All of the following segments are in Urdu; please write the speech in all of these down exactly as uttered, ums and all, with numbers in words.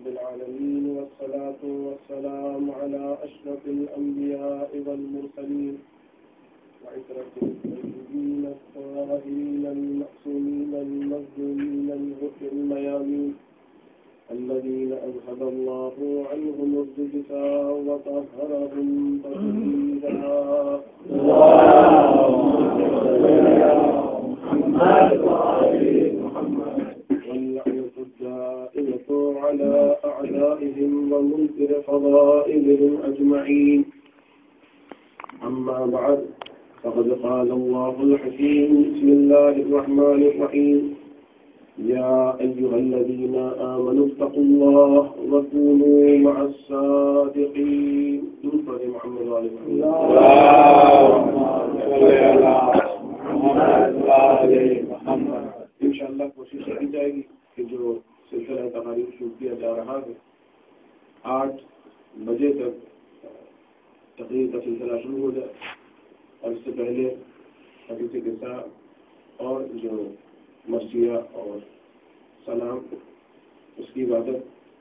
رب العالمين والصلاة والسلام على أشرف الأنبياء والمرسلين وعترة الطيبين الطاهرين المعصومين المظلومين الغر الميامين الذين أذهب الله عنهم الرجس وطهرهم تطهيرا. اللهم صل على محمد وآل محمد. واللعنة الدائمة على أعدائهم ومنكر فضائلهم أجمعين. أما بعد فقد قال الله الحكيم بسم الله الرحمن الرحيم يا أيها الذين آمنوا اتقوا الله وكونوا مع الصادقين. درود پر محمد وآل محمد. اللهم صل على محمد وآل محمد. انشاءاللہ کوشش کی جائے گی کہ جو سلسلہ تقاریر شروع کیا جا رہا ہے آٹھ بجے تک تقریر کا سلسلہ شروع ہو جائے، اور اس سے پہلے حدیث قصہ اور جو مرثیہ اور سلام اس کی عبادت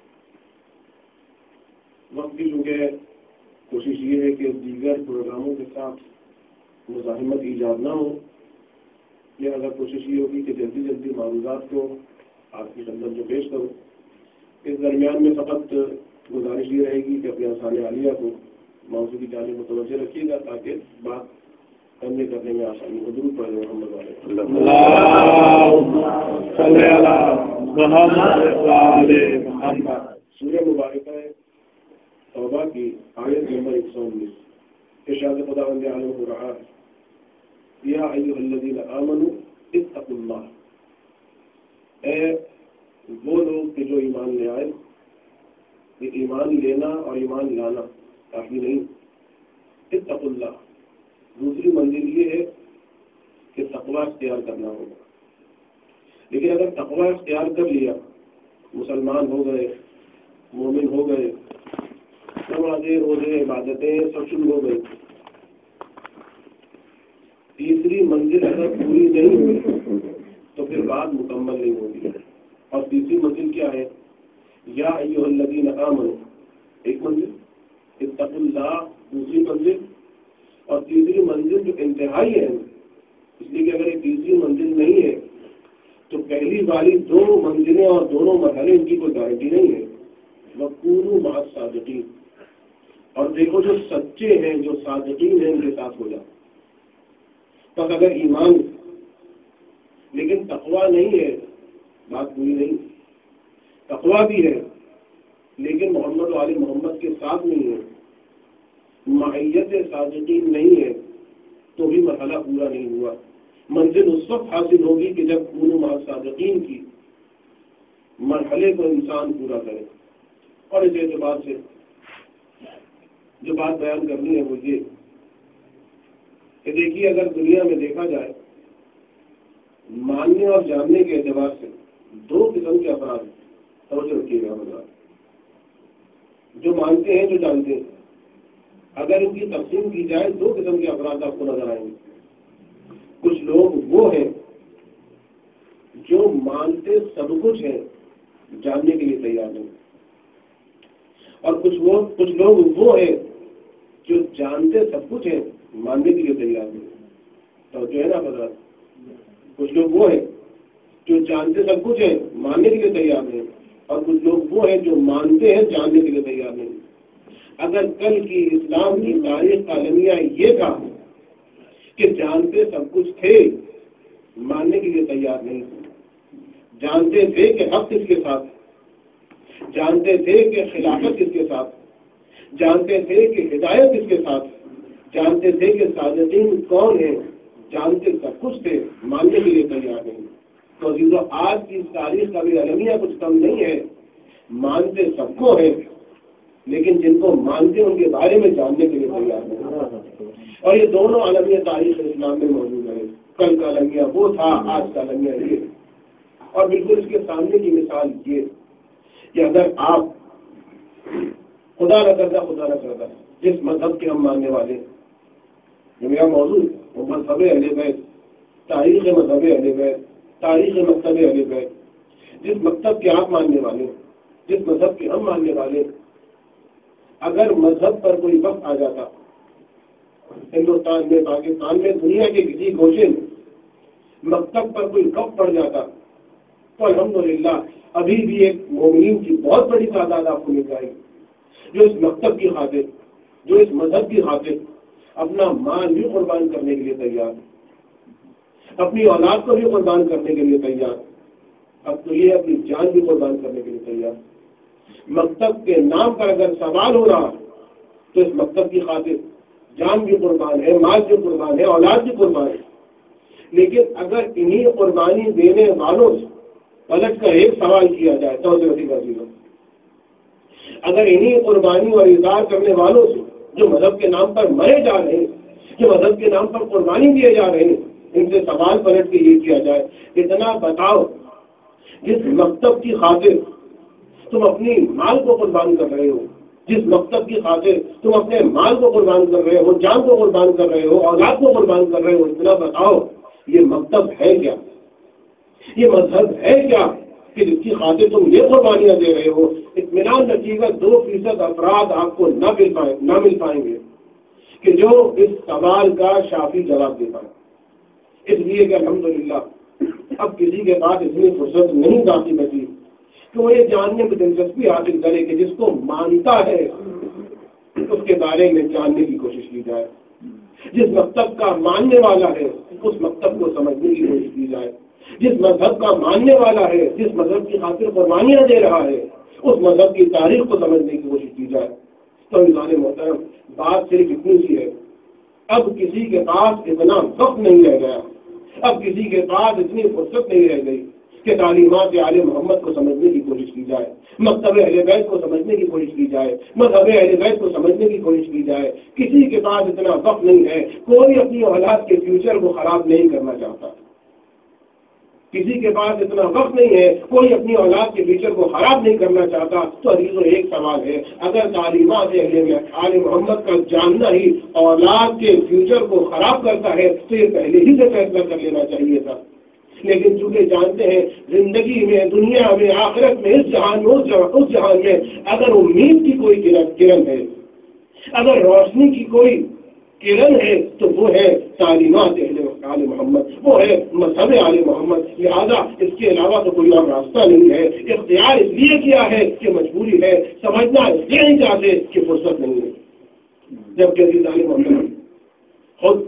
وقت کی چونکہ کوشش یہ ہے کہ دیگر پروگراموں کے ساتھ مزاحمت ایجاد نہ ہو، یہ اگر کوشش یہ ہوگی کہ جلدی جلدی معروضات کو آپ کی خدمت میں پیش کروں. اس درمیان میں فقط گزارش یہ رہے گی کہ اپنے آسان عالیہ کو موضوع کی جانب متوجہ رکھیے گا تاکہ بات کرنے کرنے میں آسانی ہو. درود پڑھیں محمد والے. سورہ مبارکہ توبہ کی آیت نمبر ایک سو انیس ارشاد خداوند عالم ہو رہا ہے یا ایھا الذین آمنوا اتقوا اللہ. اے وہ لوگ کہ جو ایمان لے آئے. یہ ایمان لینا اور ایمان لانا کافی نہیں. اتقوا اللہ دوسری منزل یہ ہے کہ تقوی اختیار کرنا ہوگا. لیکن اگر تقوی اختیار کر لیا، مسلمان ہو گئے، مومن ہو گئے، نمازیں روزے عبادتیں سب شروع ہو گئی، تیسری منزل اگر پوری نہیں ہوئی تو پھر بات مکمل نہیں ہوگی. اور تیسری منزل کیا ہے؟ یا ایھا الذین آمنوا ایک منزل، اتقوا اللہ دوسری منزل، اور تیسری منزل جو انتہائی ہے، اس لیے کہ اگر یہ تیسری منزل نہیں ہے تو پہلی والی دو منزلیں اور دونوں مرحلے ان کی کوئی گارنٹی نہیں ہے. وَكُونُوا مَعَ الصَّادِقِينَ. اور دیکھو جو سچے ہیں، جو صادقین ہیں، ان کے ساتھ ہو جاؤ. بس اگر ایمان لیکن تقویٰ نہیں ہے بات پوری نہیں. تقویٰ بھی ہے لیکن محمد و آل محمد کے ساتھ نہیں ہے، معیت صادقین نہیں ہے، تو بھی مرحلہ پورا نہیں ہوا. منزل اس وقت حاصل ہوگی کہ جب کونوا مع الصادقین کی مرحلے کو انسان پورا کرے. اور اس اعتبار سے جو بات بیان کرنی ہے وہ یہ کہ دیکھیے اگر دنیا میں دیکھا جائے ماننے اور جاننے کے اعتبار سے دو قسم کے افراد ہیں. توجہ رکھیے گا حضرات، جو مانتے ہیں جو جانتے ہیں، اگر ان کی تقسیم کی جائے دو قسم کے افراد آپ کو نظر آئیں گے. کچھ لوگ وہ ہیں جو مانتے سب کچھ ہیں، جاننے کے لیے تیار نہیں. اور کچھ وہ کچھ لوگ وہ ہیں جو جانتے سب کچھ ہیں، ماننے کے لیے تیار نہیں. تو جو ہے نا حضرات، کچھ لوگ وہ ہیں جو جانتے سب کچھ ہیں، ماننے کے لیے تیار نہیں، اور کچھ لوگ وہ ہیں جو مانتے ہیں، جاننے کے لیے تیار نہیں. اگر کل کی اسلام کی تاریخ کا المیہ یہ تھا کہ جانتے سب کچھ تھے، ماننے کے لیے تیار نہیں تھے، جانتے تھے کہ حق کس کے ساتھ، جانتے تھے کہ خلافت کس کے ساتھ، جانتے تھے کہ ہدایت کس کے ساتھ، جانتے تھے کہ صادقین کون ہیں، جانتے سب کچھ تھے، ماننے کے لیے تیار نہیں. تو عزیزو آج کی تاریخ کا بھی المیہ کچھ کم نہیں ہے. مانتے سب کو ہے لیکن جن کو مانتے ان کے بارے میں جاننے کے لیے تیار نہیں. اور یہ دونوں المیہ تاریخ اسلام میں موجود ہے. کل کا المیہ وہ تھا، آج کا المیہ یہ. اور بالکل اس کے سامنے کی مثال یہ کہ اگر آپ خدا نہ کرتا خدا نہ کرتا جس مذہب کے ہم ماننے والے ہیں، جو میرا موضوع وہ مذہب اہل بیت، تاریخ مذہب اہل بیت، تاریخ مکتب اہل بیت، جس مکتب کے آپ ماننے والے ہیں، جس مذہب کے ہم ماننے والے، اگر مذہب پر کوئی وقت آ جاتا ہندوستان میں، پاکستان میں، دنیا کے کسی گوشے میں مکتب پر کوئی وقت پڑ جاتا تو الحمدللہ ابھی بھی ایک مومنین کی بہت بڑی تعداد آپ کو مل جائے گی جو اس مکتب کی خاطر، جو اس مذہب کی خاطر اپنا مال بھی قربان کرنے کے لیے تیار، اپنی اولاد کو بھی قربان کرنے کے لیے تیار، اب تو یہ اپنی جان بھی قربان کرنے کے لیے تیار۔ مکتب کے نام پر اگر سوال ہو رہا تو اس مکتب کی خاطر جان بھی قربان ہے، مال بھی قربان ہے، اولاد بھی قربان ہے۔ لیکن اگر انہی قربانی دینے والوں سے پلٹ کر ایک سوال کیا جائے تو اگر انہی قربانی اور اظہار کرنے والوں سے جو مذہب کے نام پر مرے جا رہے ہیں، جو مذہب کے نام پر قربانی دیے جا رہے ہیں، ان سے سوال پلٹ کے یہ کیا جائے، اتنا بتاؤ جس مکتب کی خاطر تم اپنی مال کو قربان کر رہے ہو، جس مقصد کی خاطر تم اپنے مال کو قربان کر رہے ہو، جان کو قربان کر رہے ہو، اولاد کو قربان کر رہے ہو، اتنا بتاؤ یہ مقصد ہے کیا، یہ مذہب ہے کیا کہ جس کی خاطر تم یہ قربانیاں دے رہے ہو؟ اطمینان رکھیے گا دو فیصد افراد آپ کو نہ مل پائیں نہ مل پائیں گے کہ جو اس سوال کا شافی جواب دے پائے۔ اس لیے کہ الحمدللہ اب کسی کے پاس اتنی فرصت نہیں باقی بچی کہ وہ یہ جاننے میں دلچسپی حاصل کرے کہ جس کو مانتا ہے اس کے بارے میں جاننے کی کوشش کی جائے، جس مکتب کا ماننے والا ہے اس مکتب کو سمجھنے کی کوشش کی جائے، جس مذہب کا ماننے والا ہے، جس مذہب کی خاطر قربانیاں دے رہا ہے اس مذہب کی تاریخ کو سمجھنے کی کوشش کی جائے۔ تو انسان محترم بات صرف اتنی سی ہے، اب کسی کے پاس اتنا وقت نہیں رہ گیا، اب کسی کے پاس اتنی فرصت نہیں رہ گئی کہ تعلیمات آل محمد کو سمجھنے کی کوشش کی جائے، مکتب اہل بیت کو سمجھنے کی کوشش کی جائے، مذہب اہل بیت کو سمجھنے کی کوشش کی جائے۔ کسی کے پاس اتنا وقت نہیں ہے، کوئی اپنی اولاد کے فیوچر کو خراب نہیں کرنا چاہتا، کسی کے پاس اتنا وقت نہیں ہے، کوئی اپنی اولاد کے فیوچر کو خراب نہیں کرنا چاہتا۔ تو عزیزو ایک سوال ہے، اگر تعلیمات اہل آل محمد کا جاننا ہی اولاد کے فیوچر کو خراب کرتا ہے تو یہ پہلے ہی سے فیصلہ کر لینا چاہیے تھا، لیکن چونکہ جانتے ہیں زندگی میں، دنیا میں، آخرت میں، اس جہان میں، اس جہان میں اگر امید کی کوئی کرن ہے، اگر روشنی کی کوئی کرن ہے تو وہ ہے تعلیمات اہل آل محمد، وہ ہے مذہب آل محمد۔ لہذا اس کے علاوہ تو کوئی اور راستہ نہیں ہے۔ اختیار اس لیے کیا ہے کہ مجبوری ہے، سمجھنا اس لیے نہیں چاہتے کہ فرصت نہیں ہے۔ جبکہ عزیز آل محمد خود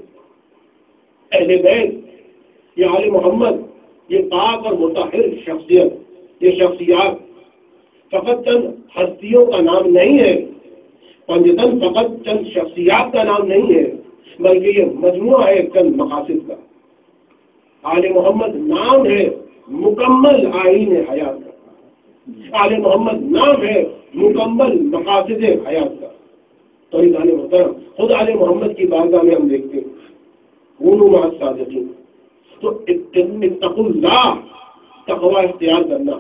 اہل بیت یہ آل محمد، یہ پاک اور مطہر شخصیت، یہ شخصیات فقط چند ہستیوں کا نام نہیں ہے، پنجتن فقط چند شخصیات کا نام نہیں ہے، بلکہ یہ مجموعہ ہے چند مقاصد کا۔ آل محمد نام ہے مکمل آئین حیات کا، آل محمد نام ہے مکمل مقاصد حیات کا۔ تو آل محترم خود آل محمد کی بارگاہ میں ہم دیکھتے ہیں کونوا مع الصادقین، تو اتقوا اللہ، تقوی اختیار کرنا،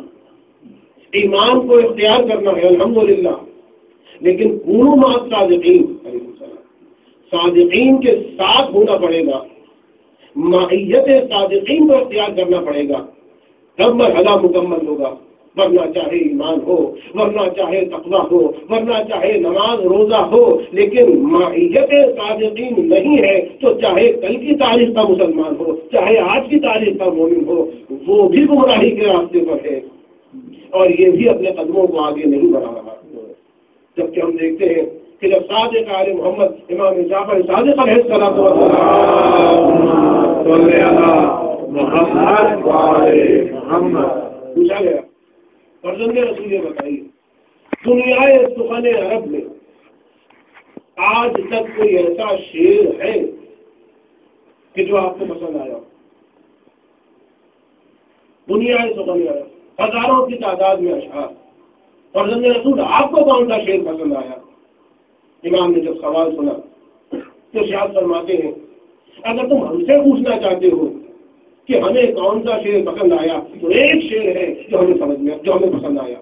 ایمان کو اختیار کرنا ہے الحمدللہ، لیکن کونوا مع الصادقین، صادقین کے ساتھ ہونا پڑے گا، معیت صادقین کو اختیار کرنا پڑے گا، تب مرحلہ مکمل ہوگا۔ ورنہ چاہے ایمان ہو، ورنہ چاہے تقویٰ ہو، ورنہ چاہے نماز روزہ ہو، لیکن معیت صادقین نہیں ہے تو چاہے کل کی تاریخ کا مسلمان ہو، چاہے آج کی تاریخ کا مومن ہو، وہ بھی گمراہی کے راستے پر ہے اور یہ بھی اپنے قدموں کو آگے نہیں بڑھا رہا۔ جبکہ ہم دیکھتے ہیں کہ جب صادق آل محمد امام جعفر صادق علیہ السلام پوچھا گیا فرزند رسول بتائیے دنیا سخن عرب میں آج تک کوئی ایسا شعر ہے کہ جو آپ کو پسند آیا؟ دنیا سخن عرب ہزاروں کی تعداد میں اشعار، فرزند رسول آپ کو کون سا شعر پسند آیا؟ امام نے جب سوال سنا تو ارشاد فرماتے ہیں اگر تم ہم سے پوچھنا چاہتے ہو کہ ہمیں کون سا شعر پسند آیا تو ایک شعر ہے جو ہمیں سمجھ میں جو ہمیں پسند آیا۔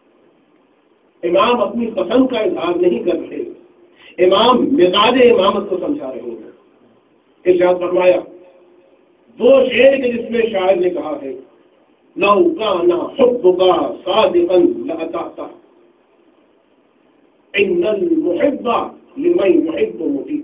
امام اپنی پسند کا اظہار نہیں کر رہے، امام مزاج امامت کو سمجھا رہے ہیں۔ ارشاد فرمایا وہ شعر کے جس میں شاعر نے کہا ہے لو کان حبک صادقا لأطعته ان المحب لمن يحب مطیع.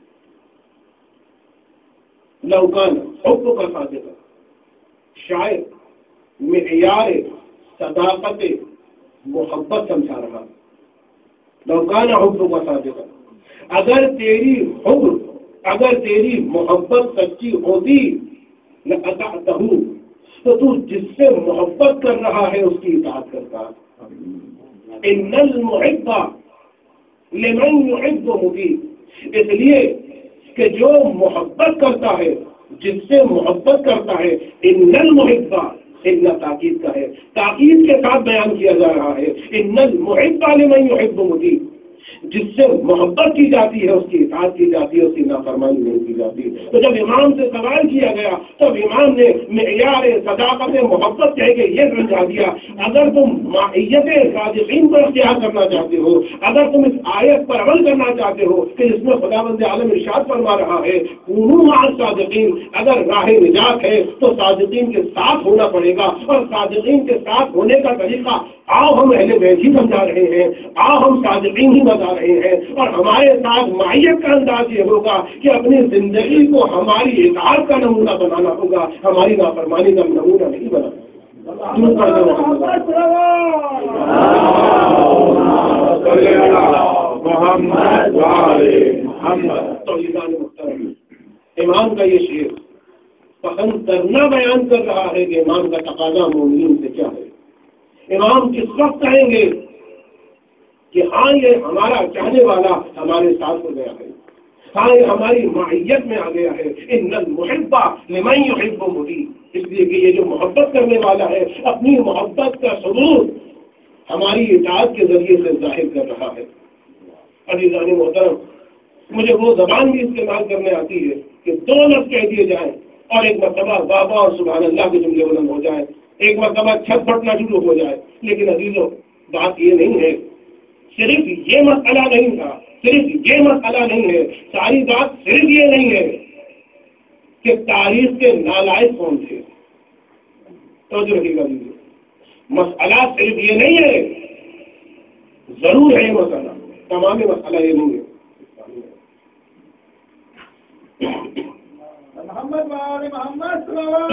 لو کان حبک صادقا، شاید معیار صداقت محبت سمجھا رہا. لو کان حبک صادقا، اگر تیری حب اگر تیری محبت سچی ہوتی لأطعته، تو تو جس سے محبت کر رہا ہے اس کی اطاعت کرتا. ان المحب لمن يحب مطیع، اس لیے کہ جو محبت کرتا ہے، جس سے محبت کرتا ہے، ان المحب، ان تاکید کا ہے، تاکید کے ساتھ بیان کیا جا رہا ہے. ان المحب لمن يحب مطیع، جس سے محبت کی جاتی ہے اس کی اطاعت کی جاتی ہے، اس کی نافرمانی نہیں کی جاتی. تو جب امام سے سوال کیا گیا تب امام نے معیار صداقت محبت کہہ کے یہ سمجھا دیا، اگر تم مائیت صادقین کو اختیار کرنا چاہتے ہو، اگر تم اس آیت پر عمل کرنا چاہتے ہو کہ جس میں خداوند عالم ارشاد فرما رہا ہے کونوا مع الصادقین، اگر راہ نجات ہے تو صادقین کے ساتھ ہونا پڑے گا. اور صادقین کے ساتھ ہونے کا طریقہ آؤ ہم اہل بیت ہی سمجھا رہے ہیں، آؤ ہم صادقین ہی بتا رہے ہیں. اور ہمارے ساتھ معیت کا انداز یہ ہوگا کہ اپنی زندگی کو ہماری اطاعت کا نمونہ بنانا ہوگا، ہماری نافرمانی کا نمونہ نہیں بنانا. تو امام کا یہ شعر پسند کرنا بیان کر رہا ہے کہ امام کا تقاضا مومنین سے کیا ہے. امام کس وقت کہیں گے کہ ہاں یہ ہمارا چاہنے والا ہمارے ساتھ ہو گیا ہے، ہاں یہ ہماری معیت میں آ گیا ہے. ان المحب لمن يحب مطیع، اس لیے کہ یہ جو محبت کرنے والا ہے اپنی محبت کا ثبوت ہماری اطاعت کے ذریعے سے ظاہر کر رہا ہے. عزیزان محترم، مجھے وہ زبان بھی استعمال کرنے آتی ہے کہ دو لفظ کہہ دیے جائیں اور ایک مرتبہ بابا اور سبحان اللہ کے جملے بلند ہو جائے، ایک مرتبہ چھت پھٹنا شروع ہو جائے. لیکن عزیزوں، بات یہ نہیں ہے، صرف یہ مسئلہ نہیں تھا، صرف یہ مسئلہ نہیں ہے، ساری بات صرف یہ نہیں ہے کہ تاریخ کے نالائق کون تھے. توجہ رکھیے گا، مسئلہ صرف یہ نہیں ہے، ضرور ہے یہ مسئلہ، تمام مسئلہ یہ نہیں ہے. محمد وآل محمد صلی اللہ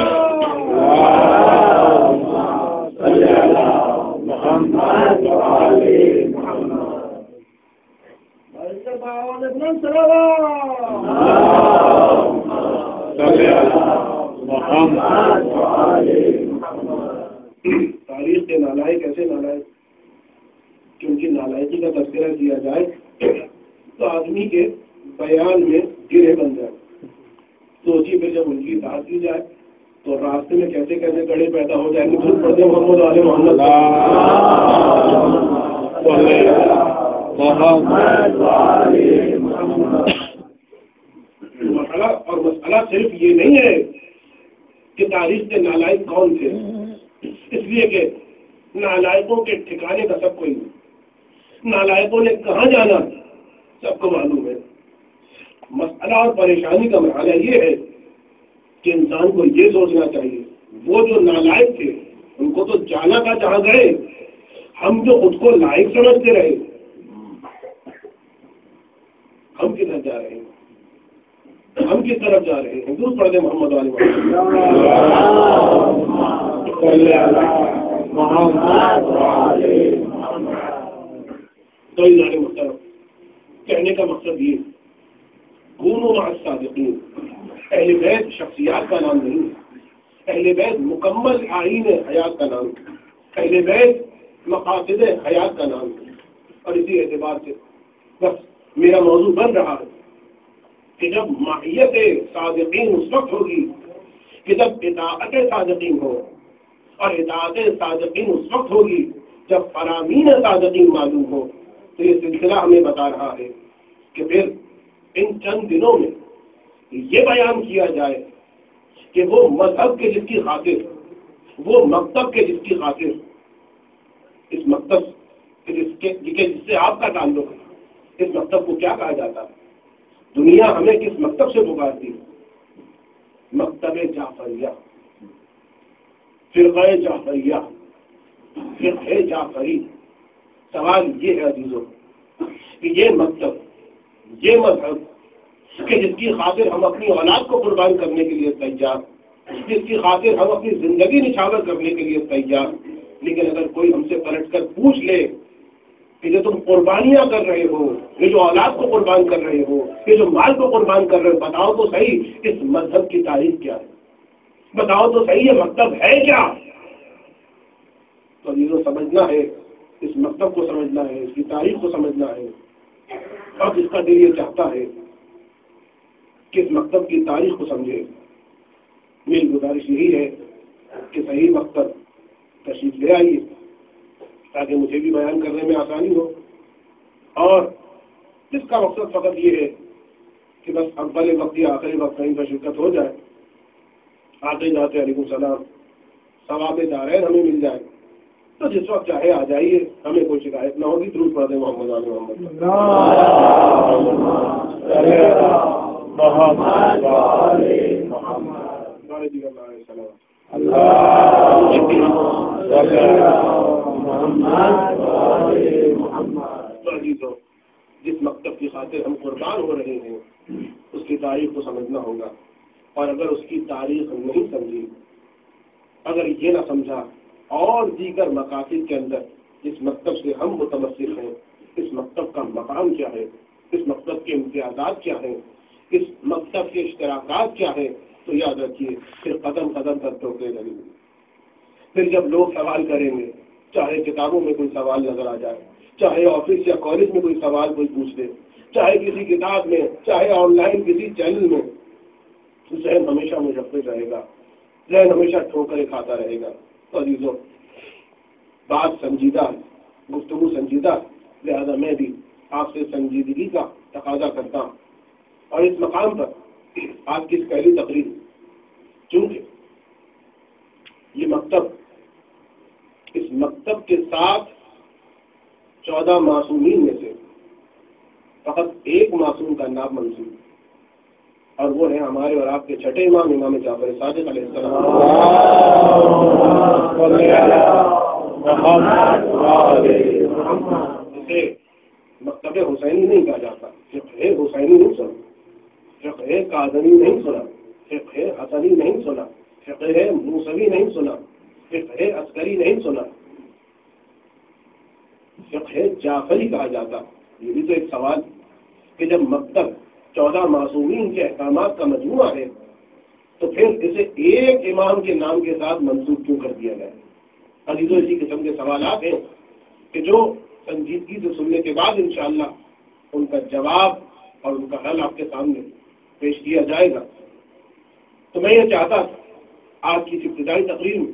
محمد وآل تاریخ کے نالائق ایسے نالائق کہ ان کی نالائقی کا تذکرہ کیا جائے تو آدمی کے بیان میں گرے بن جائے. سوچی پھر جب ان کی اطاعت کی جائے تو راستے میں کیسے کیسے گڑھے پیدا ہو جائیں گے. پڑھتے محمد علیہ محمد مسئلہ اور مسئلہ صرف یہ نہیں ہے کہ تاریخ کے نالائق کون تھے، اس لیے کہ نالائقوں کے ٹھکانے کا سب کوئی نہیں، نالائقوں نے کہاں جانا سب کو معلوم ہے. مسئلہ اور پریشانی کا مرحلہ یہ ہے کہ انسان کو یہ سوچنا چاہیے وہ جو نالائق تھے ان کو تو جانا تھا جہاں گئے، ہم جو خود کو لائق سمجھتے رہے ہم کدھر جا رہے ہیں، ہم کس طرف جا رہے ہیں. دور پڑھ دیں محمد علیہ تو محترم، کہنے کا مقصد یہ کونوا مع الصادقین. اہل بیت شخصیات کا نام نہیں ہے، اہل بیت مکمل آئین حیات کا نام ہے، اہل بیت مقاصد حیات کا نام ہے. اور اسی اعتبار سے بس میرا موضوع بن رہا ہے کہ جب معیت صادقین اس وقت ہوگی کہ جب اطاعت صادقین ہو، اور اطاعت صادقین اس وقت ہوگی جب فرامین صادقین معلوم ہو. تو یہ سلسلہ ہمیں بتا رہا ہے کہ پھر ان چند دنوں میں یہ بیان کیا جائے کہ وہ مذہب کے جس کی خاطر، وہ مکتب کے جس کی خاطر، اس مکتب جس کے جس سے آپ کا تعلق ہے، اس مکتب کو کیا کہا جاتا ہے؟ دنیا ہمیں کس مکتب سے پکارتی ہے؟ مکتب جعفریہ. فرقہ جعفریہ، فرقہ جعفری، سوال یہ ہے عزیزوں کہ یہ مکتب، یہ مذہب کہ جس کی خاطر ہم اپنی اولاد کو قربان کرنے کے لیے تیار، جس کی خاطر ہم اپنی زندگی نچھاور کرنے کے لیے تیار، لیکن اگر کوئی ہم سے پلٹ کر پوچھ لے کہ جو تم قربانیاں کر رہے ہو، یہ جو اولاد کو قربان کر رہے ہو، یہ جو مال کو قربان کر رہے ہو، بتاؤ تو صحیح اس مذہب کی تاریخ کیا ہے، بتاؤ تو صحیح یہ مکتب ہے کیا؟ تو یہ جو سمجھنا ہے، اس مکتب کو سمجھنا ہے، اس کی تاریخ کو سمجھنا ہے، اور جس کا دل یہ چاہتا ہے کہ اس مکتب کی تاریخ کو سمجھے، میری گزارش یہی ہے کہ صحیح مکتب تشریف لے آئیے تاکہ مجھے بھی بیان کرنے میں آسانی ہو، اور جس کا مقصد فقط یہ ہے کہ بس اول وقت یا آخری وقت کہیں پر شرکت ہو جائے، آتے جاتے علیکم السلام، ثواب دارین ہمیں مل جائے، تو جس وقت چاہے آ جائیے، ہمیں کوئی شکایت نہ ہوگی۔ درود پڑھ دیں محمد علیہ محمد۔ جس مکتب کی خاطر ہم قربان ہو رہے ہیں اس کی تاریخ کو سمجھنا ہوگا، اور اگر اس کی تاریخ نہیں سمجھی، اگر یہ نہ سمجھا اور دیگر مقاصد کے اندر اس مکتب سے ہم متمسک ہیں، اس مکتب کا مقام کیا ہے، اس مکتب کے امتیازات کیا ہیں، اس مکتب کے اشتراکات کیا ہیں، تو یاد رکھیے پھر قدم قدم پر ٹوکرے لگیں گے۔ پھر جب لوگ سوال کریں گے، چاہے کتابوں میں کوئی سوال نظر آ جائے، چاہے آفس یا کالج میں کوئی سوال کوئی پوچھ لے، چاہے کسی کتاب میں، چاہے آن لائن کسی چینل میں، ذہن ہمیشہ مشفق رہے گا، ذہن ہمیشہ ٹھوکریں کھاتا رہے گا۔ تو عزیزوں، بات سنجیدہ، گفتگو سنجیدہ، لہذا میں بھی آپ سے سنجیدگی کا تقاضا کرتا ہوں، اور اس مقام پر آج کی اس پہلی تقریر، چونکہ یہ مکتب، اس مکتب کے ساتھ چودہ معصومین میں سے فقط ایک معصوم کا نام منسوب، اور وہ ہے ہمارے اور آپ کے چھٹے امام امام جعفر صادق علیہ السلام۔ اسے مکتب حسینی نہیں کہا جاتا، فقہ حسینی نہیں سنا، فقہ کاظمی نہیں سنا، فقہ حسنی نہیں سنا، فقہ موسوی نہیں سنا، فقہ عسکری نہیں سنا، فقہ جعفری کہا جاتا۔ یہ بھی تو ایک سوال کہ جب مکتب چودہ معصومین کے احکامات کا مجموعہ ہے تو پھر اسے ایک امام کے نام کے ساتھ منسوب کیوں کر دیا گیا؟ عزیزوں، اسی قسم کے سوالات ہیں کہ جو سنجیدگی سے سننے کے بعد انشاءاللہ ان کا جواب اور ان کا حل آپ کے سامنے پیش کیا جائے گا۔ تو میں یہ چاہتا تھا آج کی ابتدائی تقریر میں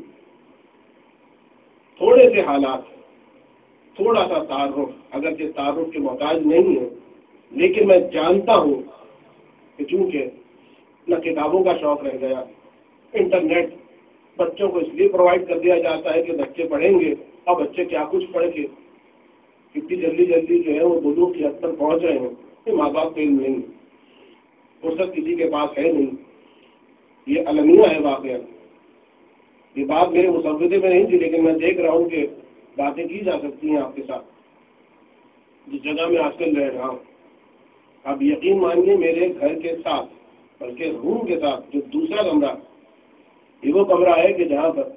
تھوڑے سے حالات، تھوڑا سا تعارف، اگرچہ تعارف کے محتاج نہیں ہے، لیکن میں جانتا ہوں کہ چونکہ نہ کتابوں کا شوق رہ گیا، انٹرنیٹ بچوں کو اس لیے پرووائڈ کر دیا جاتا ہے کہ بچے پڑھیں گے، اور بچے کیا کچھ پڑھ کے کتنی جلدی جلدی جو ہے وہ بلوغ کی حد تک پہنچ رہے ہیں، یہ ماں باپ کو علم نہیں، فرصت کسی کے پاس ہے نہیں، یہ المیہ ہے واقعہ۔ یہ بات میرے مسودے میں نہیں تھی، لیکن میں دیکھ رہا ہوں کہ باتیں کی جا سکتی ہیں آپ کے ساتھ جس جگہ میں آج کل رہ رہا ہوں۔ آپ یقین مانیے میرے گھر کے ساتھ، بلکہ روم کے ساتھ جو دوسرا کمرہ، یہ وہ کمرہ ہے کہ جہاں پر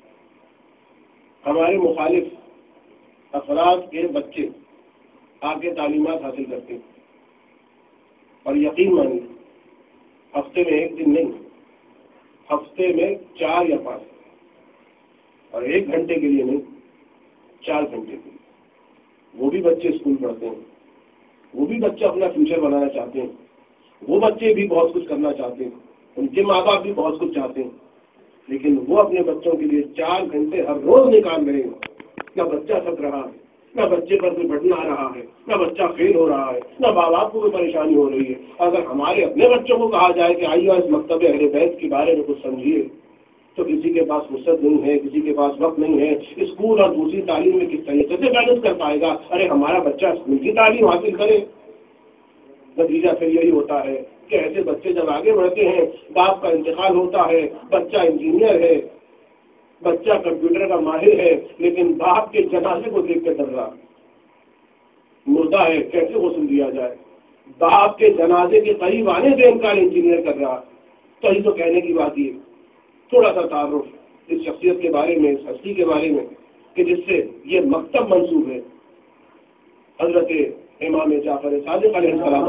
ہمارے مخالف افراد کے بچے آ کے تعلیمات حاصل کرتے ہیں، اور یقین مانیے ہفتے میں ایک دن نہیں، ہفتے میں چار یا پانچ، اور ایک گھنٹے کے لیے نہیں، چار گھنٹے کے لیے وہ بھی بچے اسکول پڑھتے ہیں، وہ بھی بچے اپنا فیوچر بنانا چاہتے ہیں، وہ بچے بھی بہت کچھ کرنا چاہتے ہیں، ان کے ماں باپ بھی بہت کچھ چاہتے ہیں، لیکن وہ اپنے بچوں کے لیے چار گھنٹے ہر روز نکال رہے ہیں۔ نہ بچہ تھک رہا ہے، نہ بچے پر کوئی بڑھنا آ رہا ہے، نہ بچہ فیل ہو رہا ہے، نہ ماں باپ کو کوئی پریشانی ہو رہی ہے۔ اگر ہمارے اپنے بچوں کو کہا جائے کہ آئیے اس مکتب اہل بیت کے بارے میں کچھ سمجھیے، تو کسی کے پاس فرصت نہیں ہے، کسی کے پاس وقت نہیں ہے، اسکول اور دوسری تعلیم میں کس طریقے سے بیلنس کر پائے گا؟ ارے ہمارا بچہ اسکول کی تعلیم حاصل کرے۔ نتیجہ پھر یہی ہوتا ہے کہ ایسے بچے جب آگے بڑھتے ہیں، باپ کا انتقال ہوتا ہے، بچہ انجینئر ہے، بچہ کمپیوٹر کا ماہر ہے لیکن باپ کے جنازے کو دیکھ کے ڈر رہا، مردہ ہے کیسے غسل دیا جائے، باپ کے جنازے کے قریب آنے سے انکار انجینئر کر رہا. تو یہ تو کہنے کی بات یہ تھوڑا سا تعارف اس شخصیت کے بارے میں، اس ہستی کے بارے میں کہ جس سے یہ مکتب منسوب ہے. حضرت امام جعفر صادق علیہ السلام.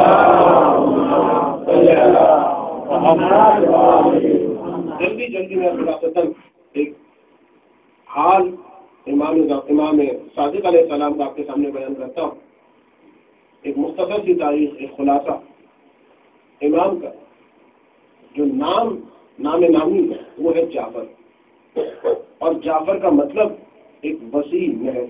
جلدی جلدی میں خلاصتاً ایک حال امام امام صادق علیہ السلام کا آپ کے سامنے بیان کرتا ہوں. ایک مختصر سی تاریخ، ایک خلاصہ. امام کا جو نام نام نامی ہے وہ ہے جعفر، اور جعفر کا مطلب ایک وسیع نہر،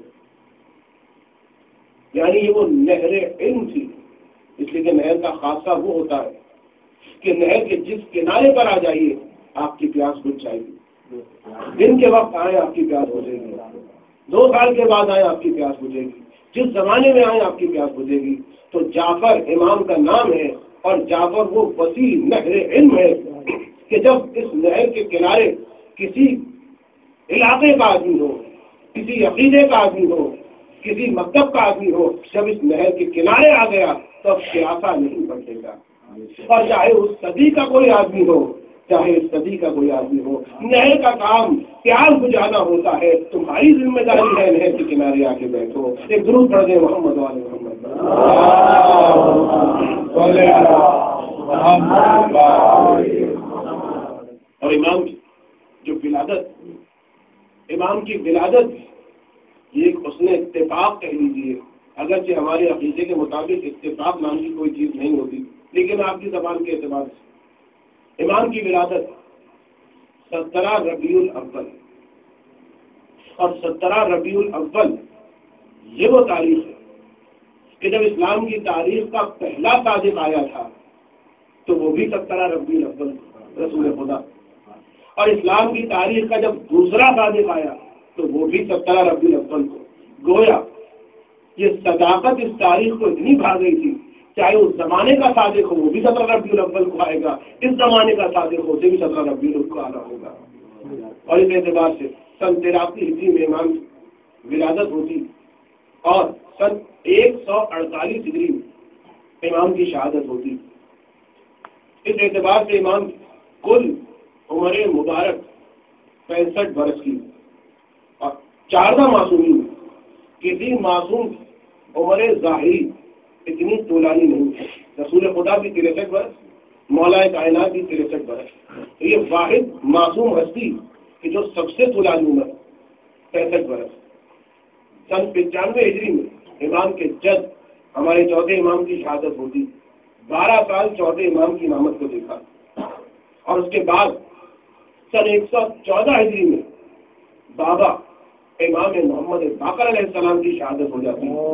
یعنی یہ وہ نہر علم تھی. اس لیے کہ نہر کا خاصہ وہ ہوتا ہے کہ نہر کے جس کنارے پر آ جائیے آپ کی پیاس بجھ جائے گی. دن کے وقت آئے آپ کی پیاس بجھے گی، دو سال کے بعد آئے آپ کی پیاس بجھے گی، جس زمانے میں آئے آپ کی پیاس بجھے گی. تو جعفر امام کا نام ہے، اور جعفر وہ وسیع نہر علم ہے کہ جب اس نہر کے کنارے کسی علاقے کا آدمی ہو، کسی عقیدے کا آدمی ہو، کسی مکتب کا آدمی ہو، جب اس نہر کے کنارے آ گیا تو اب پیاسا نہیں بچے گا. اور چاہے اس صدی کا کوئی آدمی ہو، چاہے اس صدی کا کوئی آدمی ہو، نہر کا کام پیاس بجھانا ہوتا ہے. تمہاری ذمہ داری ہے نہر کے کنارے آ کے بیٹھو. ایک درود پڑھ دیں محمد والے محمد. اور امام کی جو ولادت، امام کی ولادت یہ ایک حسن اتفاق کہہ لیجیے، اگرچہ ہمارے عقیدے کے مطابق اتفاق نام کی کوئی چیز نہیں ہوتی، لیکن آپ کی زبان کے اعتبار سے امام کی ولادت سترہ ربیع الاول، اور سترہ ربیع الاول یہ وہ تاریخ ہے کہ جب اسلام کی تاریخ کا پہلا صادق آیا تھا تو وہ بھی سترہ ربیع الاول رسول خدا، اور اسلام کی تاریخ کا جب دوسرا صادق آیا تو وہ بھی سترہ ربیع الاول کو. گویا یہ صداقت اس تاریخ کو اتنی بھا گئی تھی، چاہے اس زمانے کا صادق ہو وہ بھی سترہ ربیع الاول کو آئے گا، اس زمانے کا صادق ہو اسے بھی سترہ ربیع الاول کو آنا ہوگا. اور اس اعتبار سے سن تراسی ہجری میں امام ولادت ہوتی، اور سن ایک سو اڑتالیس ہجری میں امام کی شہادت ہوتی. اس اعتبار سے امام کل عمر مبارک پینسٹھ برس کی، اور چاردہ معصومین کسی معصوم عمر ظاہری اتنی طولانی نہیں ہے. رسول خدا بھی تریسٹھ برس، مولا کائنات بھی تریسٹھ برس. یہ واحد معصوم ہستی کہ جو سب سے طولانی عمر پینسٹھ برس. سن پچانوے ہجری میں امام کے جد ہمارے چوتھے امام کی شہادت ہوتی. بارہ سال چوتھے امام کی امامت کو دیکھا، اور اس کے بعد سن ایک سو چودہ ہجری میں بابا امام محمد باقر علیہ السلام کی شہادت ہو جاتی ہے.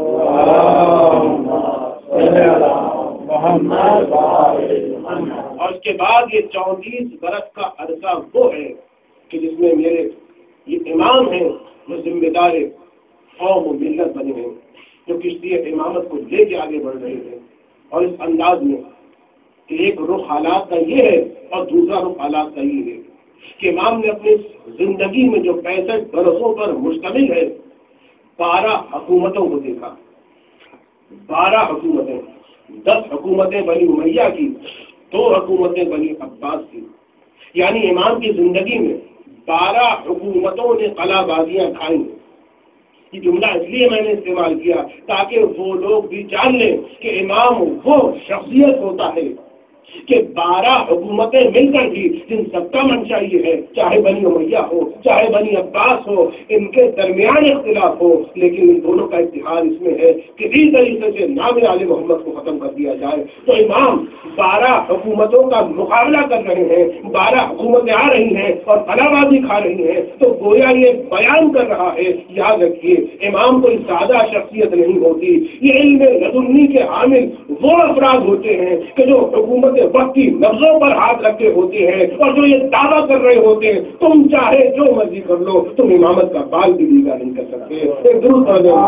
اور اس کے بعد یہ چونتیس برس کا عرصہ وہ ہے کہ جس میں میرے یہ امام ہیں جو ذمہ دار قوم و ملت بنے ہیں، جو کشتی امامت کو لے کے آگے بڑھ رہے ہیں. اور اس انداز میں کہ ایک رخ حالات کا یہ ہے اور دوسرا رخ حالات کا یہ ہے کہ امام نے اپنی زندگی میں جو پینسٹھ برسوں پر مشتمل ہے بارہ حکومتوں کو دیکھا. بارہ حکومتیں، دس حکومتیں بنی امیہ کی، دو حکومتیں بنی عباس کی. یعنی امام کی زندگی میں بارہ حکومتوں نے قلعہ بازیاں کھائیں. یہ جملہ اس لیے میں نے استعمال کیا تاکہ وہ لوگ بھی جان لیں کہ امام وہ شخصیت ہوتا ہے کہ بارہ حکومتیں مل کر بھی جن سب کا منشا یہ ہے، چاہے بنی امیہ ہو چاہے بنی عباس ہو، ان کے درمیان اختلاف ہو، لیکن ان دونوں کا اتحاد اس میں ہے کہ کسی طریقے سے نام آل محمد کو ختم کر دیا جائے. تو امام بارہ حکومتوں کا مقابلہ کر رہے ہیں، بارہ حکومتیں آ رہی ہیں اور قلعہ بازی کھا رہی ہیں، تو گویا یہ بیان کر رہا ہے. یاد رکھیے امام کوئی سادہ شخصیت نہیں ہوتی، یہ علم لدنی کے حامل وہ افراد ہوتے ہیں کہ جو حکومت وقت کی لفظوں پر ہاتھ رکھے ہوتے ہیں، اور جو یہ دعویٰ کر رہے ہوتے ہیں تم چاہے جو مرضی کر لو تم امامت کا بال بھی دیگا نہیں کر سکتے. درود پڑھ دیں.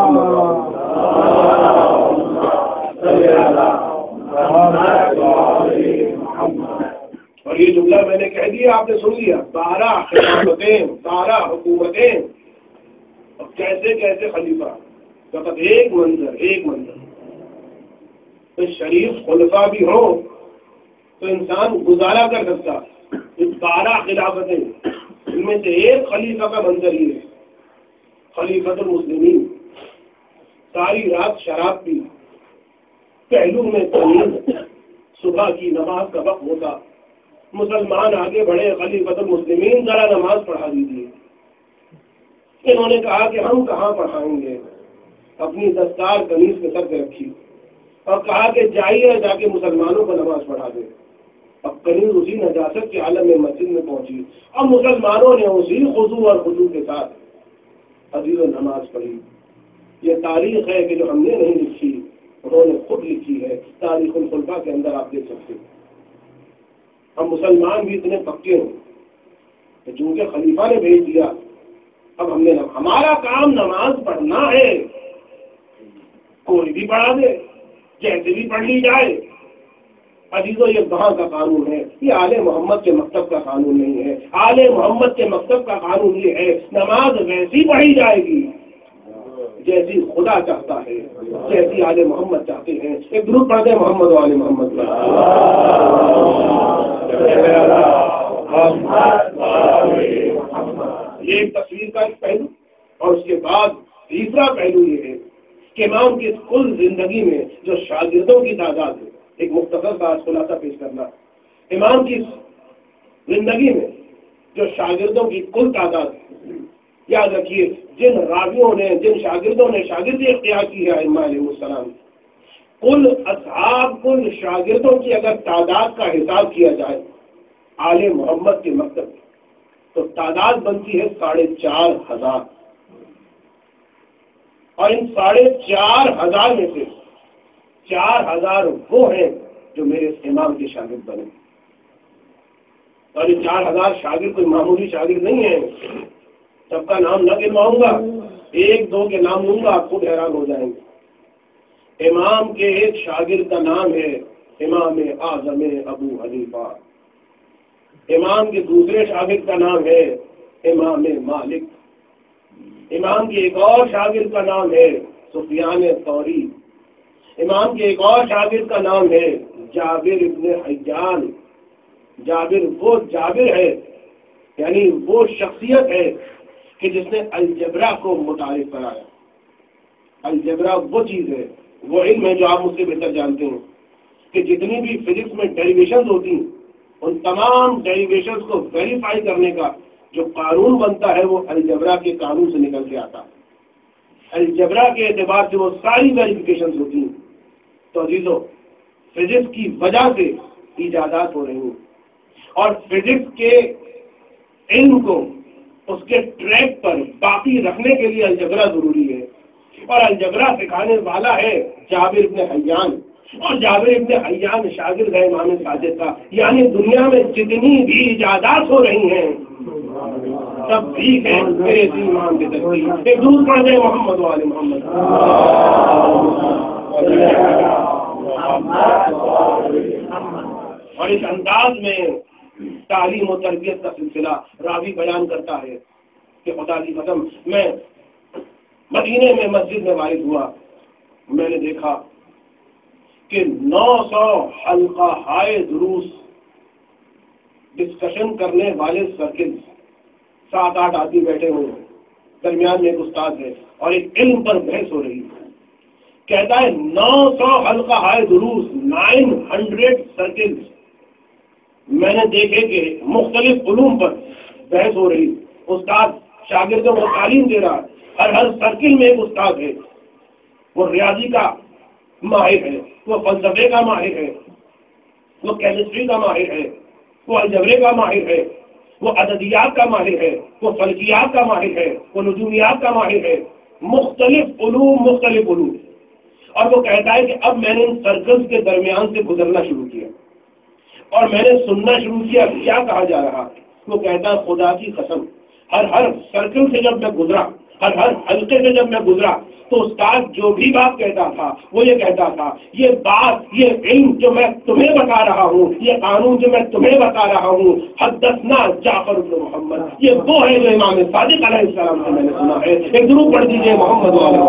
اور یہ جملہ میں نے کہہ دیا، آپ نے سن لیا، بارہ خلافتیں، بارہ حکومتیں، اور کیسے کیسے خلیفہ، فقط ایک منظر ایک منظر تو شریف خلفاء بھی ہوں تو انسان گزارا کر سکتا، بارہ خلافتیں، ان میں سے ایک خلیفہ کا منظر ہی ہے، خلیفۃ المسلمین، ساری رات شراب پی، پہلو میں تمیز، صبح کی نماز کا وقت ہوتا، مسلمان آگے بڑھے، خلیفۃ المسلمین ذرا نماز پڑھا دیجیے۔ انہوں نے کہا کہ ہم کہاں پڑھائیں گے، اپنی دستار قمیص کے سر پہ رکھی اور کہا کہ جائیے جا کے مسلمانوں کو نماز پڑھا دیں۔ اب قمیص اسی نجاست کے عالم میں مسجد میں پہنچی، اب مسلمانوں نے اسی خضوع اور خضوع کے ساتھ عزیز و نماز پڑھی۔ یہ تاریخ ہے کہ جو ہم نے نہیں لکھی، انہوں نے خود لکھی ہے، تاریخ الخلفاء کے اندر آپ دیکھ سکتے ہیں۔ ہم مسلمان بھی اتنے پکے ہیں کہ چونکہ خلیفہ نے بھیج دیا، اب ہم نے ہمارا کام نماز پڑھنا ہے، کوئی بھی پڑھا دے، جیسے بھی پڑھ لی جائے۔ عزیزو، یہ کہاں کا قانون ہے؟ یہ آل محمد کے مکتب کا قانون نہیں ہے۔ آل محمد کے مکتب کا قانون یہ ہے، نماز ویسی پڑھی جائے گی جیسی خدا چاہتا ہے، جیسی آل محمد چاہتے ہیں۔ ایک درود پڑھ دیں محمد و آل محمد۔ یہ ایک تصویر کا ایک پہلو، اور اس کے بعد تیسرا پہلو یہ ہے کہ امام کی کل زندگی میں جو شاگردوں کی تعداد ہے، ایک مختصر سا خلاصہ پیش کرنا، امام کی زندگی میں جو شاگردوں کی کل تعداد ہے، یاد رکھیے جن راویوں نے، جن شاگردوں نے شاگردی اختیار کی ہے ائمہ علیہ السلام، کل اصحاب، کل شاگردوں کی اگر تعداد کا حساب کیا جائے آل محمد کے مکتب تو تعداد بنتی ہے ساڑھے چار ہزار، اور ان ساڑھے چار ہزار میں سے چار ہزار وہ ہیں جو میرے امام کے شاگرد بنے، اور یہ چار ہزار شاگرد کوئی معمولی شاگرد نہیں ہے۔ سب کا نام نہ گنواؤں گا، ایک دو کے نام لوں گا، آپ خود حیران ہو جائیں گے۔ امام کے ایک شاگرد کا نام ہے امام اعظم ابو حنیفہ، امام کے دوسرے شاگرد کا نام ہے امام مالک، امام کے ایک اور شاگرد کا نام ہے سفیان ثوری، امام کے ایک اور شاگرد کا نام ہے جابر ابن حیان۔ جابر وہ جابر ہے، یعنی وہ شخصیت ہے کہ جس نے الجبرا کو متعارف کرایا۔ الجبرا وہ چیز ہے، وہ علم ہے جو آپ مجھ سے بہتر جانتے ہیں کہ جتنی بھی فزکس میں ڈیریویشنز ہوتی ہیں، ان تمام ڈیریویشنز کو ویریفائی کرنے کا جو قانون بنتا ہے وہ الجبرا کے قانون سے نکل کے آتا ہے۔ الجبرا کے اعتبار سے وہ ساری ویریفیکیشنز ہوتی ہیں۔ تو عزیزو، فزکس کی وجہ سے ایجادات ہو رہی ہیں، اور فزکس کے علم کو اس کے ٹریک پر باقی رکھنے کے لیے الجبرا ضروری ہے، اور الجبرا سکھانے والا ہے جابر ابن حیان، اور جابر ابن حیان شاگرد ہے امام ساجد کا۔ یعنی دنیا میں جتنی بھی ایجادات ہو رہی ہیں سب ٹھیک ہے میرے امام کے تصدیق۔ ایک دور پڑھ دیں محمد والے محمد۔ اور اس انداز میں تعلیم و تربیت کا سلسلہ راوی بیان کرتا ہے کہ خدا کی قسم میں مدینے میں مسجد میں وارد ہوا، میں نے دیکھا کہ نو سو حلقہ ہائے دروس ڈسکشن کرنے والے سرکل، سات آٹھ آدمی بیٹھے ہوئے ہیں، درمیان میں ایک استاد ہے اور ایک علم پر بحث ہو رہی ہے۔ کہتا ہے نو سو حلقہ ہائے دروس، نائن ہنڈریڈ سرکل میں نے دیکھے کہ مختلف علوم پر بحث ہو رہی، استاد شاگردوں کو تعلیم دے رہا ہے، ہر ہر سرکل میں ایک استاد ہے، وہ ریاضی کا ماہر ہے، وہ فلسفے کا ماہر ہے، وہ کیمسٹری کا ماہر ہے، وہ الجبرے کا ماہر ہے، وہ عددیات کا ماہر ہے، وہ فلکیات کا ماہر ہے، وہ نجومیات کا ماہر ہے، مختلف علوم مختلف علوم۔ اور وہ کہتا ہے کہ اب میں نے ان سرکلز کے درمیان سے گزرنا شروع کیا اور میں نے سننا شروع کیا کیا کہا جا رہا۔ وہ کہتا ہے خدا کی قسم ہر ہر سرکل سے جب میں گزرا ہر ہر حلقے سے جب میں گزرا تو استاد جو بھی بات کہتا تھا وہ یہ کہتا تھا، یہ بات، یہ علم جو میں تمہیں بتا رہا ہوں، یہ قانون جو میں تمہیں بتا رہا ہوں، حدثنا جعفر بن محمد، یہ وہ ہے جو امام صادق علیہ السلام سے میں نے سنا ہے۔ ایک ضرور پڑھ دیجیے محمد والا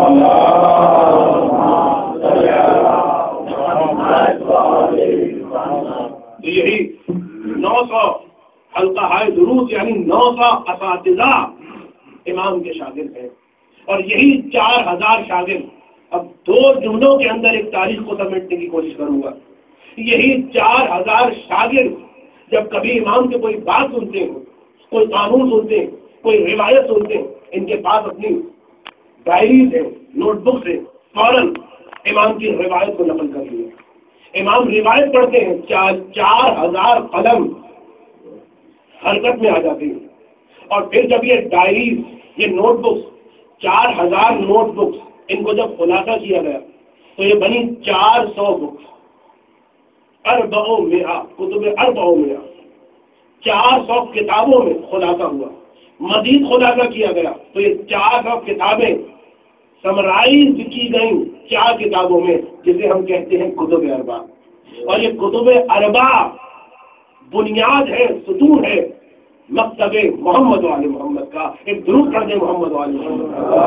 محمد۔ یہی نو سو حلقہ ہے دروس، یعنی نو سو اساتذہ امام کے شاگرد ہیں، اور یہی چار ہزار شاگرد۔ اب دو جملوں کے اندر ایک تاریخ کو سمیٹنے کی کوشش کروں گا۔ یہی چار ہزار شاگرد جب کبھی امام سے کوئی بات سنتے ہیں، کوئی قانون سنتے ہیں، کوئی روایت سنتے ہیں، ان کے پاس اپنی ڈائریز ہیں، نوٹ بکس ہیں، فوراً امام کی روایت کو نقل کر لیا۔ امام روایت پڑھتے ہیں، چار چار ہزار قلم حرکت میں آ جاتی ہیں، اور پھر جب یہ ڈائریز، یہ نوٹ بکس، چار ہزار نوٹ بکس، ان کو جب خلاصہ کیا گیا تو یہ بنی چار سو بکس، اربعوں میہ کتب اربعوں میہ، چار سو کتابوں میں خلاصہ ہوا۔ مزید خلاصہ کیا گیا تو یہ چار سو کتابیں سمرائز کی گئیں چار کتابوں میں، جسے ہم کہتے ہیں کتب اربع۔ اور یہ کتب اربع بنیاد ہے، ستون ہے مکتب محمد وآل محمد کا۔ ایک درود پڑھ دیں محمد وآل محمد۔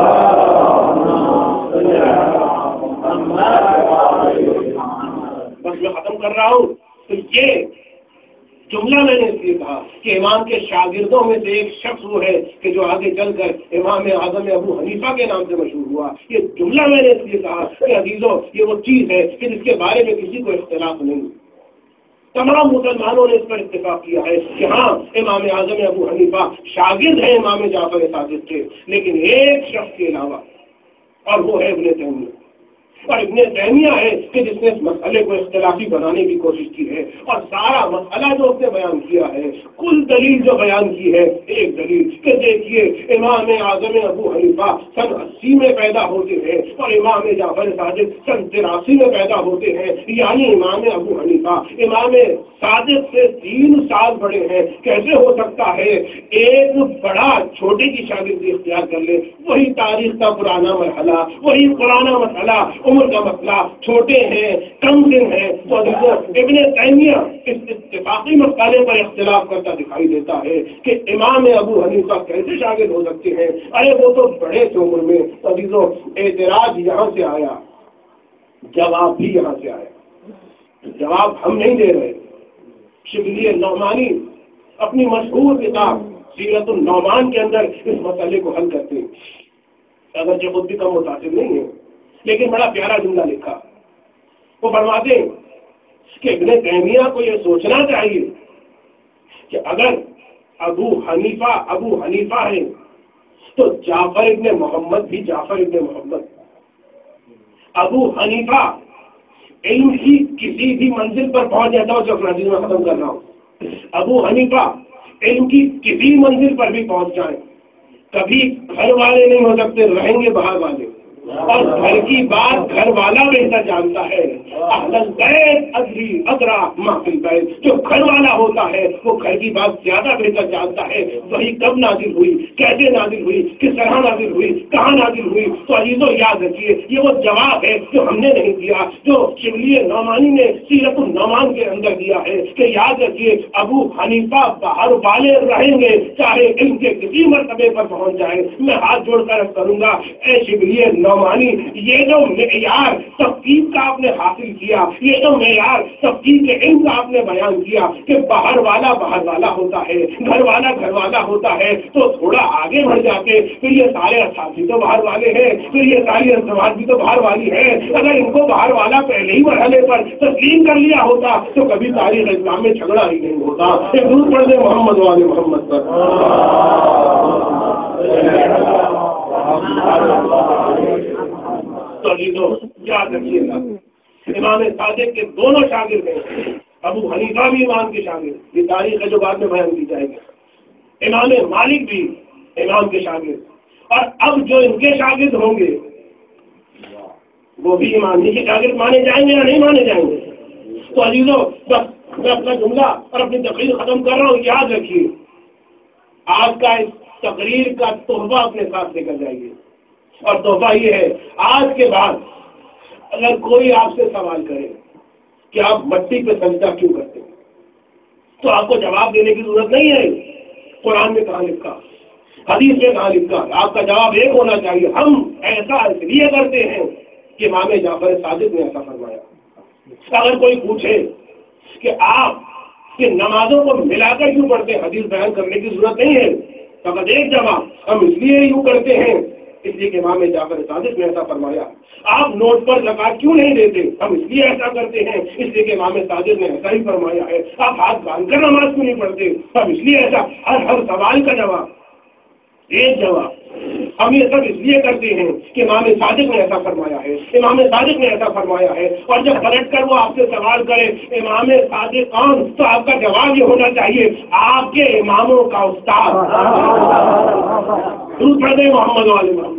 بس میں ختم کر رہا ہوں۔ تو یہ جملہ میں نے اس لیے کہا کہ امام کے شاگردوں میں سے ایک شخص وہ ہے کہ جو آگے چل کر امام اعظم ابو حنیفہ کے نام سے مشہور ہوا۔ یہ جملہ میں نے اس لیے کہا کہ عزیزوں، یہ وہ چیز ہے کہ جس کے بارے میں کسی کو اختلاف نہیں، تمام مسلمانوں نے اس پر اتفاق کیا ہے کہ ہاں امام اعظم ابو حنیفہ شاگرد ہیں امام جعفر صادق کے، لیکن ایک شخص کے علاوہ، اور وہ ہے ابن تیمیہ۔ اور ابن تیمیہ ہے کہ جس نے اس مسئلے کو اختلافی بنانے کی کوشش کی ہے، اور سارا مسئلہ جو اس نے بیان کیا ہے، کل دلیل جو بیان کی ہے، ایک دلیل کہ دیکھیے امام اعظم ابو حنیفہ سن اسی میں پیدا ہوتے ہیں اور امام جعفر صادق سن تراسی میں پیدا ہوتے ہیں، یعنی امام ابو حنیفہ امام صادق سے تین سال بڑے ہیں۔ کیسے ہو سکتا ہے ایک بڑا چھوٹے کی شاگردی اختیار کر لے؟ وہی تاریخ کا پرانا مرحلہ، وہی پرانا مسئلہ، عمر کا مسئلہ، چھوٹے ہیں، کم دن ہیں۔ تو ابن تیمیہ اس اتفاقی مسئلے پر اختلاف کرتا دکھائی دیتا ہے کہ امام ابو حنیفہ کیسے شاگرد ہو سکتے ہیں؟ ارے وہ تو بڑے تھے عمر میں۔ عزیزوں، اعتراض یہاں سے آیا، جواب بھی یہاں سے آیا۔ جواب ہم نہیں دے رہے۔ شبلی نعمانی اپنی مشہور کتاب سیرت النعمان کے اندر اس مسئلے کو حل کرتے ہیں، اگرچہ خود بھی کم متاثر نہیں ہے، لیکن بڑا پیارا جملہ لکھا۔ وہ فرماتے ہیں کہ ابن تیمیہ کو یہ سوچنا چاہیے کہ اگر ابو حنیفہ ابو حنیفہ ہے تو جعفر ابن محمد بھی جعفر ابن محمد۔ ابو حنیفہ علم کی کسی بھی منزل پر پہنچ جاتا ہوں، جو نظیر میں ختم کر رہا ہوں، ابو حنیفہ علم کی کسی منزل پر بھی پہنچ جائیں، کبھی گھر والے نہیں ہو سکتے، رہیں گے باہر والے، اور گھر کی بات گھر والا بہتر جانتا ہے۔ اہل البیت ادری ادرا ما فی البیت، جو گھر والا ہوتا ہے وہ گھر کی بات زیادہ بہتر جانتا ہے۔ وہی کب نازل ہوئی، کیسے نازل ہوئی، کس طرح نازل ہوئی، کہاں نازل ہوئی۔ تو عزیزوں یاد رکھیے، یہ وہ جواب ہے جو ہم نے نہیں دیا، جو شبلی نعمانی نے سیرت النعمان کے اندر دیا ہے کہ یاد رکھیے ابو حنیفہ باہر والے رہیں گے چاہے علم کے کسی مرتبے پر پہنچ جائے۔ میں ہاتھ جوڑ کر کروں گا، اے شبلی نعمانی، یہ جو معیار تفقیق کا آپ نے حاصل کیا، یہ جو معیار تفقیق علم کا آپ نے بیان کیا کہ باہر والا باہر والا ہوتا ہے، گھر والا گھر والا ہوتا ہے، تو تھوڑا آگے بڑھ جاتے، پھر یہ سارے اساتذہ تو باہر والے ہیں، پھر یہ ساری ازواج بھی تو باہر والی ہے۔ اگر ان کو باہر والا پہلے ہی مرحلے پر تسلیم کر لیا ہوتا تو کبھی تاریخ اسلام میں جھگڑا ہی نہیں ہوتا۔ ایک دور پڑھ دے محمد والے محمد پر۔ تو عزیزوں یاد رکھیے گا، امام صادق کے دونوں شاگرد ہیں، ابو حنیفہ بھی امام کے شاگرد، یہ تاریخ ہے جو بعد میں بیان کی جائے گی، امام مالک بھی امام کے شاگرد، اور اب جو ان کے شاگرد ہوں گے وہ بھی امام ہی کے شاگرد مانے جائیں گے یا نہیں مانے جائیں گے؟ تو عزیزوں بس میں اپنا جملہ اور اپنی تقریر ختم کر رہا ہوں۔ یاد رکھیے، آج کا اس تقریر کا تحفہ اپنے ساتھ لے کر جائیے۔ اور تحفہ یہ ہے، آج کے بعد اگر کوئی آپ سے سوال کرے کہ آپ مٹی پہ سجدہ کیوں کرتے ہیں، تو آپ کو جواب دینے کی ضرورت نہیں ہے قرآن میں کہاں لکھا، حدیث میں کہاں لکھا، آپ کا جواب ایک ہونا چاہیے، ہم ایسا اس لیے کرتے ہیں کہ امام جعفر صادق نے ایسا فرمایا۔ اگر کوئی پوچھے کہ آپ کہ نمازوں کو ملا کر کیوں پڑھتے ہیں، حدیث بیان کرنے کی ضرورت نہیں ہے، فقط ایک جواب، ہم اس لیے یوں کرتے ہیں اس لیے کہ امام جعفر صادق نے ایسا فرمایا۔ آپ نوٹ پر زکات کیوں نہیں دیتے، ہم اس لیے ایسا کرتے ہیں اس لیے کہ امام صادق نے ایسا ہی فرمایا ہے۔ آپ ہاتھ باندھ کر نماز کیوں نہیں پڑھتے، ہم اس لیے ایسا، ہر ہر سوال کا جواب ایک جواب، ہم یہ سب اس لیے کرتے ہیں کہ امام صادق نے ایسا فرمایا ہے، امام صادق نے ایسا فرمایا ہے۔ اور جب پلٹ کر وہ آپ سے سوال کرے امام صادق کون، تو آپ کا جواب یہ ہونا چاہیے آپ کے اماموں کا استاد۔ درود پڑھ دیں محمد والے محمد۔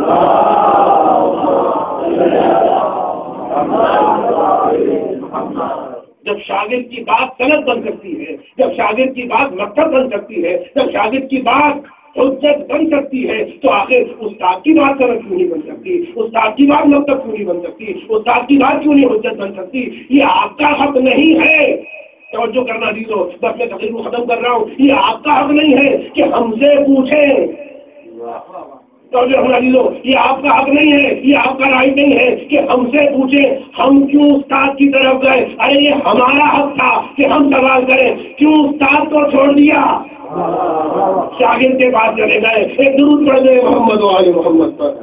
جب شاگرد کی بات سند بن سکتی ہے، جب شاگرد کی بات مکتب بن سکتی ہے، جب شاگرد کی بات حجت بن سکتی ہے، تو آخر استاد کی بات سند کیوں نہیں بن سکتی، استاد کی بات مکتب کیوں نہیں بن سکتی، استاد کی بات کیوں نہیں حجت بن سکتی؟ یہ آپ کا حق نہیں ہے، توجہ کرنا دیجو، بس میں تقریر کو ختم کر رہا ہوں، یہ آپ کا حق نہیں ہے کہ ہم سے پوچھیں، توجہ ہونا دیجو، یہ آپ کا حق نہیں ہے، یہ آپ کا رائٹ نہیں ہے کہ ہم سے پوچھیں ہم کیوں استاد کی طرف گئے۔ ارے یہ ہمارا حق تھا کہ ہم سوال کریں، کیوں استاد کو چھوڑ دیا، شاگرد کے پاس چلے گئے۔ ایک درود پڑھ دیں محمد و آل محمد پر۔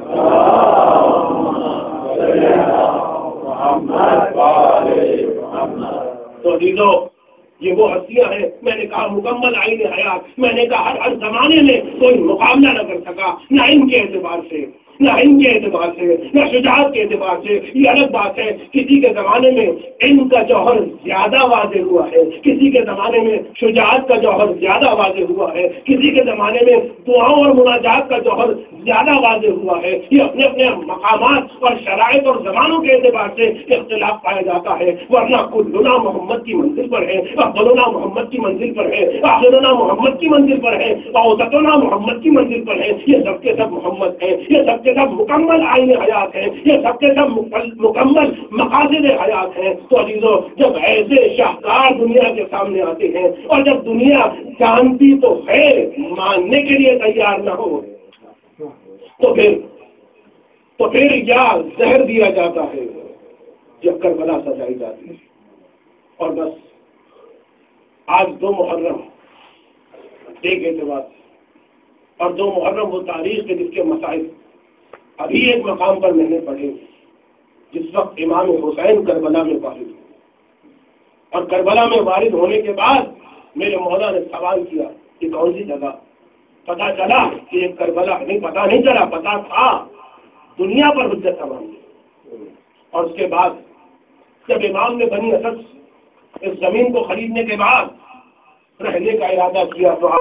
تو دیدو یہ وہ ہستیاں ہیں، میں نے کہا مکمل آئین حیات، میں نے کہا ہر ہر زمانے میں کوئی مقابلہ نہ کر سکا، نہ ان کے اعتبار سے، نہ ان کے اعتبار سے، نہ شجاعت کے اعتبار سے۔ یہ الگ بات ہے کسی کے زمانے میں ان کا جوہر زیادہ واضح ہوا ہے، کسی کے زمانے میں شجاعت کا جوہر زیادہ واضح ہوا ہے، کسی کے زمانے میں دعاؤں اور مناجات کا جوہر زیادہ واضح ہوا ہے۔ یہ اپنے اپنے مقامات اور شرائط اور زمانوں کے اعتبار سے اختلاف پایا جاتا ہے، ورنہ کلنا محمد کی منزل پر ہے، افضلنا محمد کی منزل پر ہے، آخرنا محمد کی منزل پر ہے، اوسطنا محمد کی منزل پر ہے۔ یہ سب کے سب محمد ہیں، یہ سب کے سب مکمل آئین حیات ہیں، یہ سب کے سب مکمل مقاصد حیات ہیں۔ تو عزیزو، جب ایسے شاہکار دنیا کے سامنے آتے ہیں اور جب دنیا جانتی تو ہے ماننے کے لیے تیار نہ ہو، تو پھر تو پھر یا زہر دیا جاتا ہے جب کربلا سجائی جاتی ہے۔ اور بس آج دو محرم ایک اعتبار اور دو محرم وہ تاریخ کے جس کے مسائل ابھی ایک مقام پر میں نے پڑھے، جس وقت امام حسین کربلا میں وارد ہوئے، اور کربلا میں وارد ہونے کے بعد میرے مولا نے سوال کیا کہ کون سی جگہ، پتا چلا کہ ایک کربلا نہیں، پتا نہیں چلا، پتا تھا دنیا پر حجت تمام ہوئی۔ اور اس کے بعد جب امام نے بنی اسد اس زمین کو خریدنے کے بعد رہنے کا ارادہ کیا تو